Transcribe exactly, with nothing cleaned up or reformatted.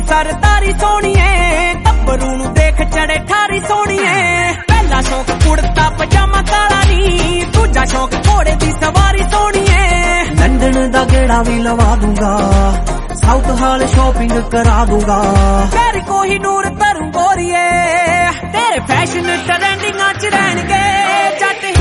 सरदारी सोहणीए गब्बरू नूं देख चढ़े ठारी सोहणीए पहला शौक कुड़ता पजामा काला नी दूजा शौक घोड़े दी सवारी सोहणीए लंदन दा गेड़ा भी लवा दूंगा साउथ हाल शॉपिंग करा दूंगा तेरी कोहिनूर तरू गोरीए तेरे फैशन ट्रेंडिंगां च रहणगे जट